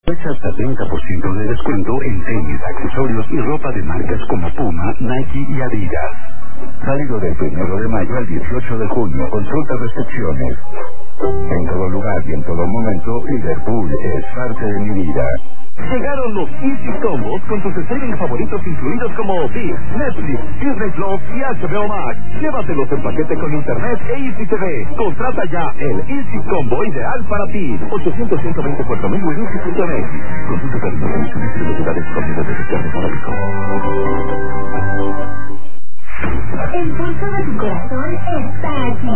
Aprovecha hasta 30% de descuento en tenis, accesorios y ropa de marcas como Puma, Nike y Adidas. Válido del 1 de mayo al 18 de junio. Consulta restricciones. En todo lugar y en todo momento, Liverpool es parte de mi vida. Llegaron los Easy Combos con tus streaming favoritos incluidos como ViX, Netflix, Disney Plus y HBO Max. Llévatelos en paquete con internet e Easy TV. Contrata ya el Easy Combo ideal para ti. 800-124-1000 o en Easy.net. Consulta términos y velocidades conocidas de recarga económico. El pulso de tu corazón está aquí.